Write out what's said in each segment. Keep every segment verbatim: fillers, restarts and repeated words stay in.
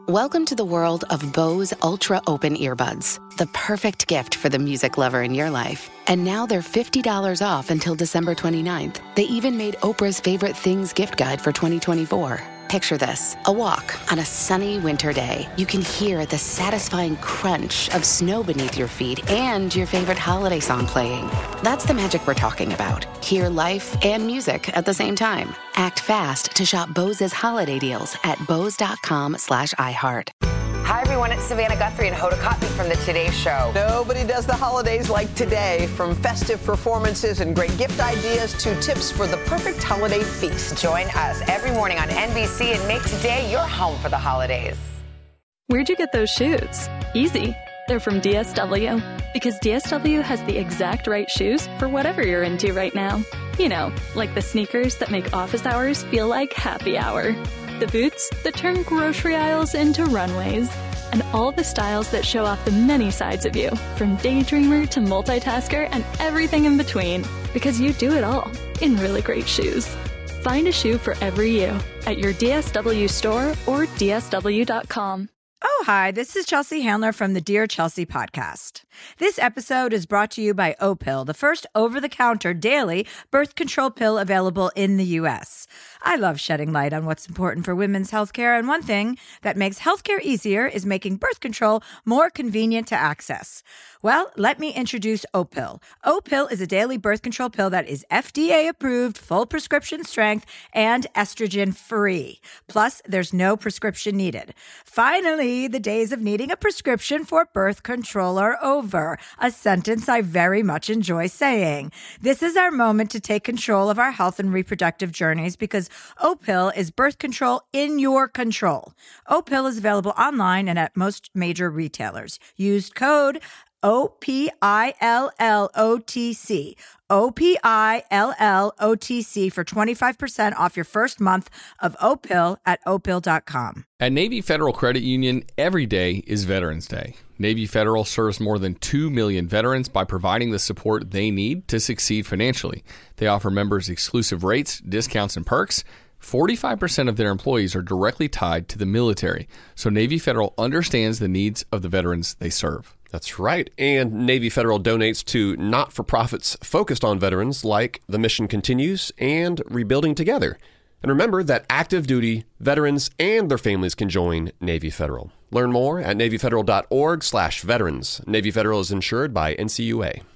Welcome to the world of Bose Ultra Open Earbuds, the perfect gift for the music lover in your life. And now they're fifty dollars off until December twenty-ninth. They even made Oprah's favorite things gift guide for twenty twenty-four. Picture this, a walk on a sunny winter day. You can hear the satisfying crunch of snow beneath your feet and your favorite holiday song playing. That's the magic we're talking about. Hear life and music at the same time. Act fast to shop Bose's holiday deals at bose.com slash iHeart. Hi, everyone. It's Savannah Guthrie and Hoda Kotb from the Today Show. Nobody does the holidays like today. From festive performances and great gift ideas to tips for the perfect holiday feast. Join us every morning on N B C and make today your home for the holidays. Where'd you get those shoes? Easy. They're from D S W. Because D S W has the exact right shoes for whatever you're into right now. You know, like the sneakers that make office hours feel like happy hour. The boots that turn grocery aisles into runways. And all the styles that show off the many sides of you, from daydreamer to multitasker and everything in between. Because you do it all in really great shoes. Find a shoe for every you at your D S W store or D S W dot com. Oh, hi, this is Chelsea Handler from the Dear Chelsea podcast. This episode is brought to you by Opill, the first over-the-counter daily birth control pill available in the U S. I love shedding light on what's important for women's healthcare, and one thing that makes healthcare easier is making birth control more convenient to access. Well, let me introduce Opill. Opill is a daily birth control pill that is F D A approved, full prescription strength, and estrogen free. Plus, there's no prescription needed. Finally, the days of needing a prescription for birth control are over. A sentence I very much enjoy saying. This is our moment to take control of our health and reproductive journeys because Opill is birth control in your control. Opill is available online and at most major retailers. Use code O P I L L O T C. O P I L L O T C for twenty-five percent off your first month of Opill at Opill dot com. At Navy Federal Credit Union, every day is Veterans Day. Navy Federal serves more than two million veterans by providing the support they need to succeed financially. They offer members exclusive rates, discounts, and perks. forty-five percent of their employees are directly tied to the military, so Navy Federal understands the needs of the veterans they serve. That's right. And Navy Federal donates to not-for-profits focused on veterans like The Mission Continues and Rebuilding Together. And remember that active duty veterans and their families can join Navy Federal. Learn more at Navy Federal dot org slash veterans. Navy Federal is insured by N C U A.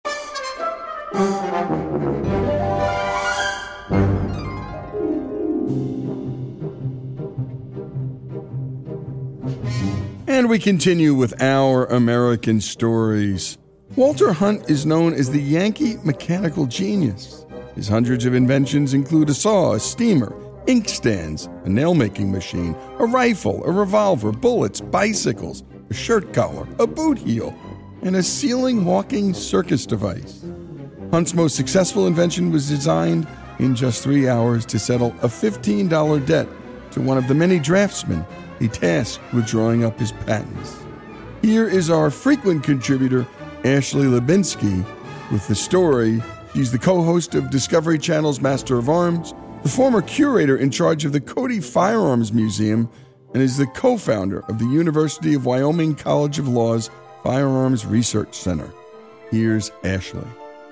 And we continue with our American stories. Walter Hunt is known as the Yankee mechanical genius. His hundreds of inventions include a saw, a steamer, inkstands, a nail-making machine, a rifle, a revolver, bullets, bicycles, a shirt collar, a boot heel, and a ceiling walking circus device. Hunt's most successful invention was designed in just three hours to settle a fifteen dollars debt to one of the many draftsmen he tasked with drawing up his patents. Here is our frequent contributor, Ashley Lubinsky, with the story. She's the co-host of Discovery Channel's Master of Arms, the former curator in charge of the Cody Firearms Museum, and is the co-founder of the University of Wyoming College of Law's Firearms Research Center. Here's Ashley.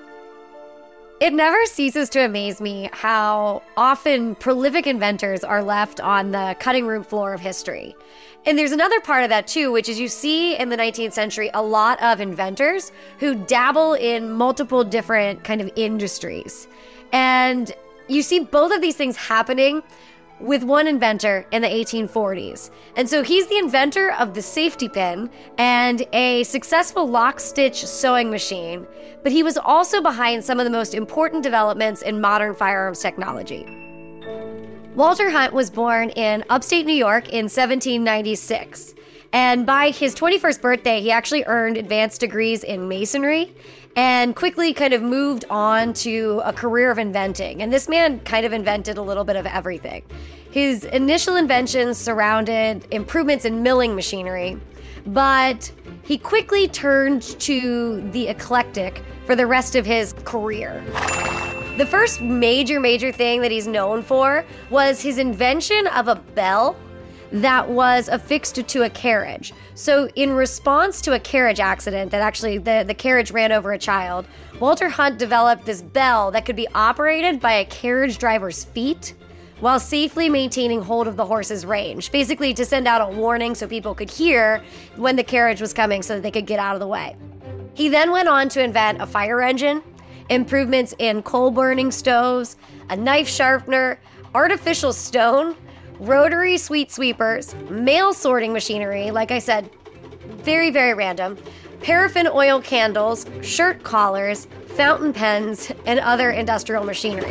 It never ceases to amaze me how often prolific inventors are left on the cutting room floor of history. And there's another part of that too, which is you see in the nineteenth century a lot of inventors who dabble in multiple different kind of industries. And you see both of these things happening with one inventor in the eighteen forties. And so he's the inventor of the safety pin and a successful lock-stitch sewing machine, but he was also behind some of the most important developments in modern firearms technology. Walter Hunt was born in upstate New York in seventeen ninety-six. And by his twenty-first birthday, he actually earned advanced degrees in masonry and quickly kind of moved on to a career of inventing. And this man kind of invented a little bit of everything. His initial inventions surrounded improvements in milling machinery, but he quickly turned to the eclectic for the rest of his career. The first major, major thing that he's known for was his invention of a bell that was affixed to a carriage. So in response to a carriage accident that actually the, the carriage ran over a child, Walter Hunt developed this bell that could be operated by a carriage driver's feet while safely maintaining hold of the horse's range, basically to send out a warning so people could hear when the carriage was coming so that they could get out of the way. He then went on to invent a fire engine, improvements in coal-burning stoves, a knife sharpener, artificial stone, rotary sweet sweepers, mail sorting machinery, like I said, very, very random, paraffin oil candles, shirt collars, fountain pens, and other industrial machinery.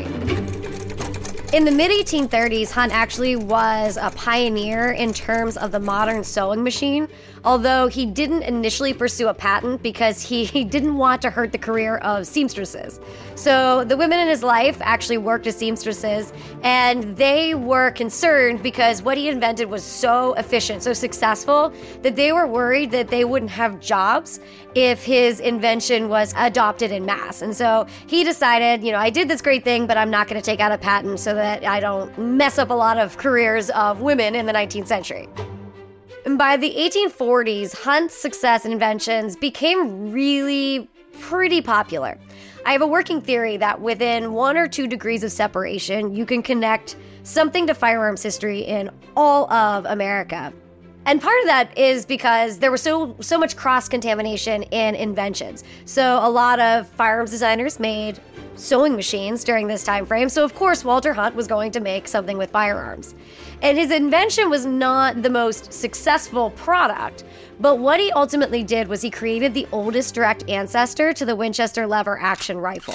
In the mid eighteen thirties, Hunt actually was a pioneer in terms of the modern sewing machine, although he didn't initially pursue a patent because he, he didn't want to hurt the career of seamstresses. So the women in his life actually worked as seamstresses, and they were concerned because what he invented was so efficient, so successful, that they were worried that they wouldn't have jobs if his invention was adopted in mass. And so he decided, you know, I did this great thing, but I'm not going to take out a patent so that I don't mess up a lot of careers of women in the nineteenth century. And by the eighteen forties, Hunt's success and inventions became really pretty popular. I have a working theory that within one or two degrees of separation, you can connect something to firearms history in all of America. And part of that is because there was so so much cross-contamination in inventions. So a lot of firearms designers made sewing machines during this time frame. So of course, Walter Hunt was going to make something with firearms. And his invention was not the most successful product, but what he ultimately did was he created the oldest direct ancestor to the Winchester lever action rifle.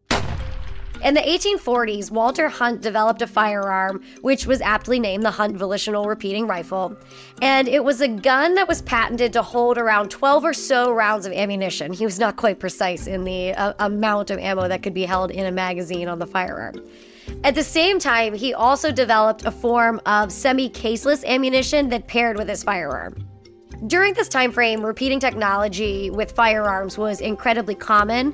In the eighteen forties, Walter Hunt developed a firearm which was aptly named the Hunt Volitional Repeating Rifle, and it was a gun that was patented to hold around twelve or so rounds of ammunition. He was not quite precise in the uh, amount of ammo that could be held in a magazine on the firearm. At the same time, he also developed a form of semi-caseless ammunition that paired with his firearm. During this time frame, repeating technology with firearms was incredibly common,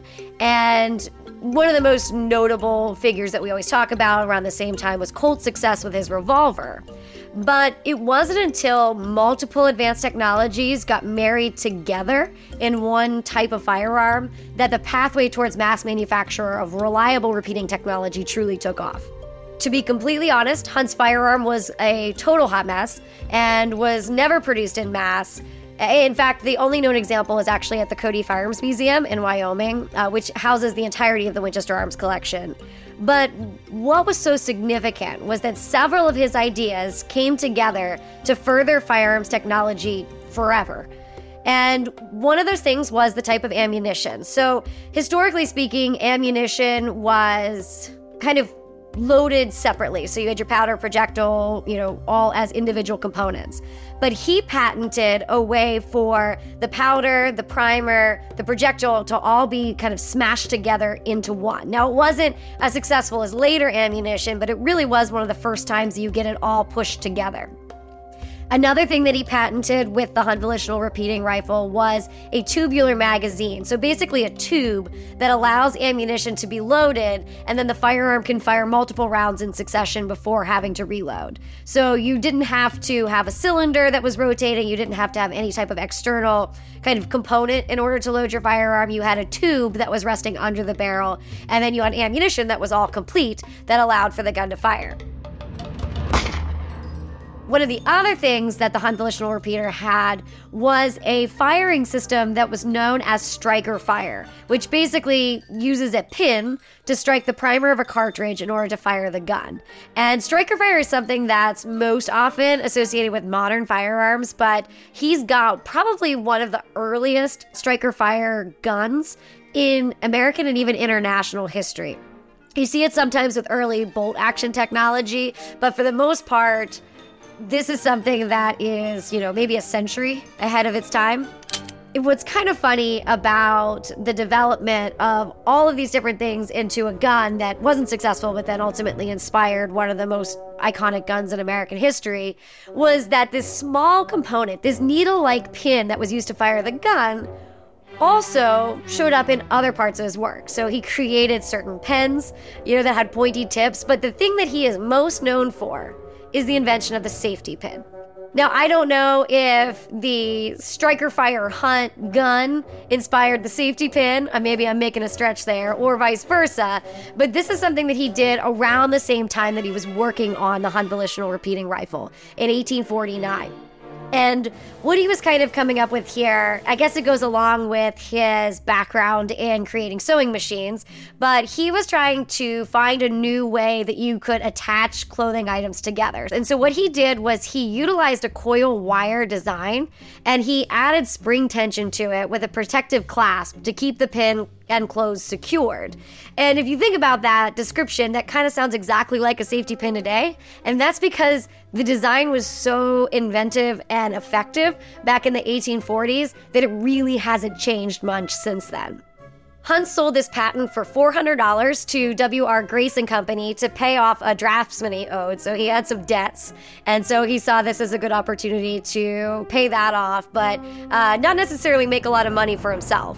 and one of the most notable figures that we always talk about around the same time was Colt's success with his revolver. But it wasn't until multiple advanced technologies got married together in one type of firearm that the pathway towards mass manufacture of reliable repeating technology truly took off. To be completely honest, Hunt's firearm was a total hot mess and was never produced in mass. In fact, the only known example is actually at the Cody Firearms Museum in Wyoming, uh, which houses the entirety of the Winchester Arms collection. But what was so significant was that several of his ideas came together to further firearms technology forever. And one of those things was the type of ammunition. So historically speaking, ammunition was kind of loaded separately. So you had your powder, projectile, you know, all as individual components. But he patented a way for the powder, the primer, the projectile to all be kind of smashed together into one. Now, it wasn't as successful as later ammunition, but it really was one of the first times you get it all pushed together. Another thing that he patented with the Hunt Volitional Repeating Rifle was a tubular magazine. So basically a tube that allows ammunition to be loaded, and then the firearm can fire multiple rounds in succession before having to reload. So you didn't have to have a cylinder that was rotating. You didn't have to have any type of external kind of component in order to load your firearm. You had a tube that was resting under the barrel, and then you had ammunition that was all complete that allowed for the gun to fire. One of the other things that the Hunt Volitional Repeater had was a firing system that was known as striker fire, which basically uses a pin to strike the primer of a cartridge in order to fire the gun. And striker fire is something that's most often associated with modern firearms, but he's got probably one of the earliest striker fire guns in American and even international history. You see it sometimes with early bolt action technology, but for the most part, this is something that is, you know, maybe a century ahead of its time. What's kind of funny about the development of all of these different things into a gun that wasn't successful, but then ultimately inspired one of the most iconic guns in American history, was that this small component, this needle-like pin that was used to fire the gun, also showed up in other parts of his work. So he created certain pens, you know, that had pointy tips, but the thing that he is most known for is the invention of the safety pin. Now, I don't know if the Striker Fire Hunt gun inspired the safety pin, or maybe I'm making a stretch there, or vice versa, but this is something that he did around the same time that he was working on the Hunt Volitional Repeating Rifle in eighteen forty-nine. And what he was kind of coming up with here, I guess it goes along with his background in creating sewing machines, but he was trying to find a new way that you could attach clothing items together. And so what he did was he utilized a coil wire design, and he added spring tension to it with a protective clasp to keep the pin and clothes secured. And if you think about that description, that kind of sounds exactly like a safety pin today. And that's because the design was so inventive and effective back in the eighteen forties that it really hasn't changed much since then. Hunt sold this patent for four hundred dollars to W R Grace and Company to pay off a draftsman he owed. So he had some debts. And so he saw this as a good opportunity to pay that off, but uh, not necessarily make a lot of money for himself.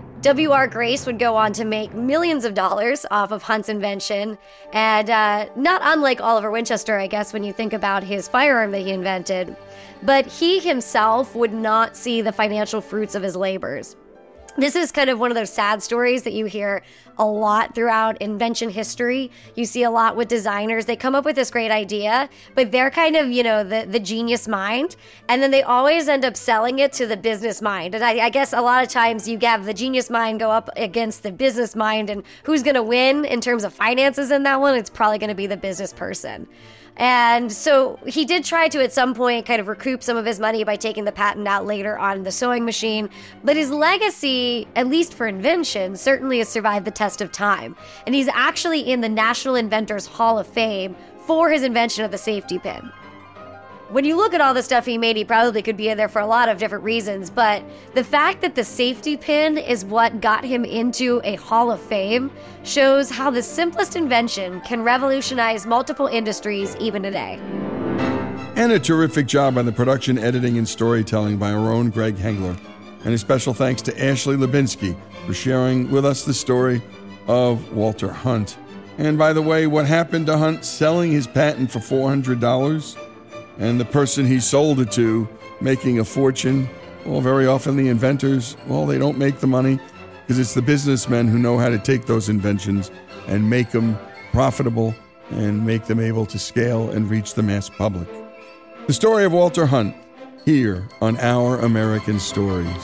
W R Grace would go on to make millions of dollars off of Hunt's invention, and uh, not unlike Oliver Winchester, I guess, when you think about his firearm that he invented. But he himself would not see the financial fruits of his labors. This is kind of one of those sad stories that you hear a lot throughout invention history. You see a lot with designers. They come up with this great idea, but they're kind of, you know, the, the genius mind. And then they always end up selling it to the business mind. And I, I guess a lot of times you have the genius mind go up against the business mind. And who's going to win in terms of finances in that one? It's probably going to be the business person. And so he did try to, at some point, kind of recoup some of his money by taking the patent out later on the sewing machine. But his legacy, at least for invention, certainly has survived the test of time. And he's actually in the National Inventors Hall of Fame for his invention of the safety pin. When you look at all the stuff he made, he probably could be in there for a lot of different reasons, but the fact that the safety pin is what got him into a Hall of Fame shows how the simplest invention can revolutionize multiple industries even today. And a terrific job on the production, editing, and storytelling by our own Greg Hengler. And a special thanks to Ashley Lubinsky for sharing with us the story of Walter Hunt. And by the way, what happened to Hunt selling his patent for four hundred dollars? And the person he sold it to making a fortune? Well, very often the inventors, well, they don't make the money because it's the businessmen who know how to take those inventions and make them profitable and make them able to scale and reach the mass public. The story of Walter Hunt, here on Our American Stories.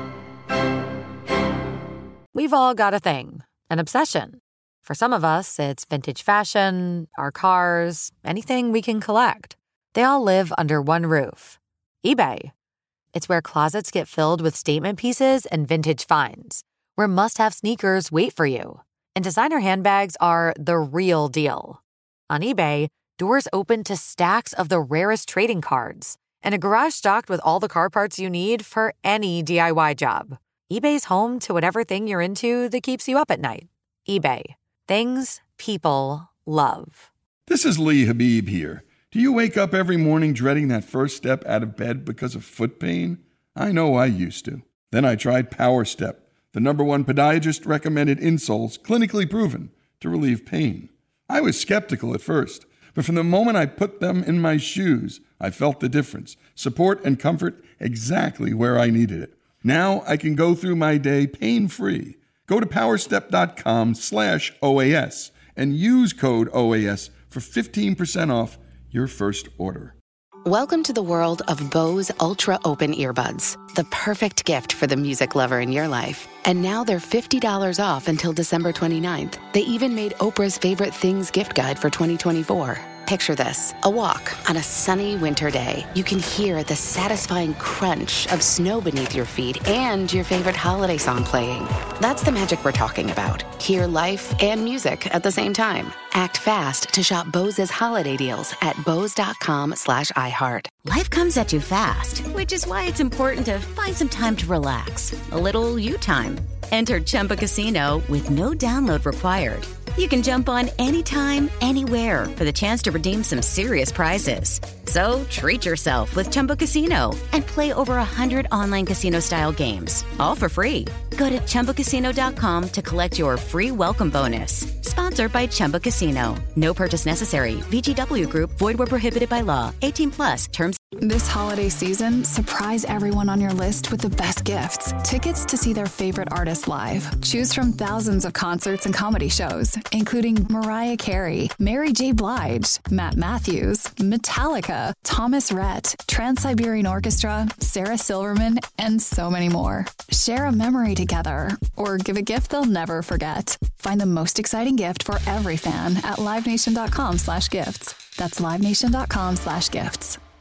We've all got a thing, an obsession. For some of us, it's vintage fashion, our cars, anything we can collect. They all live under one roof. eBay. It's where closets get filled with statement pieces and vintage finds, where must-have sneakers wait for you, and designer handbags are the real deal. On eBay, doors open to stacks of the rarest trading cards, and a garage stocked with all the car parts you need for any D I Y job. eBay's home to whatever thing you're into that keeps you up at night. eBay. Things people love. This is Lee Habib here. Do you wake up every morning dreading that first step out of bed because of foot pain? I know I used to. Then I tried Power Step, the number one podiatrist-recommended insoles clinically proven to relieve pain. I was skeptical at first, but from the moment I put them in my shoes, I felt the difference. Support and comfort exactly where I needed it. Now I can go through my day pain-free. Go to powerstep.com slash OAS and use code O A S for fifteen percent off your first order. Welcome to the world of Bose Ultra Open Earbuds, the perfect gift for the music lover in your life. And now they're fifty dollars off until December twenty-ninth. They even made Oprah's favorite things gift guide for twenty twenty-four. Picture this, a walk on a sunny winter day. You can hear the satisfying crunch of snow beneath your feet and your favorite holiday song playing. That's the magic we're talking about. Hear life and music at the same time. Act fast to shop Bose's holiday deals at bose.com slash iHeart. Life comes at you fast, which is why it's important to find some time to relax. A little you time. Enter Chumba Casino with no download required. You can jump on anytime, anywhere for the chance to redeem some serious prizes. So treat yourself with Chumba Casino and play over one hundred online casino-style games, all for free. Go to Chumba Casino dot com to collect your free welcome bonus. Sponsored by Chumba Casino. No purchase necessary. V G W Group. Void where prohibited by law. eighteen plus. Terms. This holiday season, surprise everyone on your list with the best gifts. Tickets to see their favorite artists live. Choose from thousands of concerts and comedy shows, including Mariah Carey, Mary J. Blige, Matt Matthews, Metallica, Thomas Rhett, Trans-Siberian Orchestra, Sarah Silverman, and so many more. Share a memory together or give a gift they'll never forget. Find the most exciting gift for every fan at livenation dot com slash gifts. That's livenation dot com slash gifts.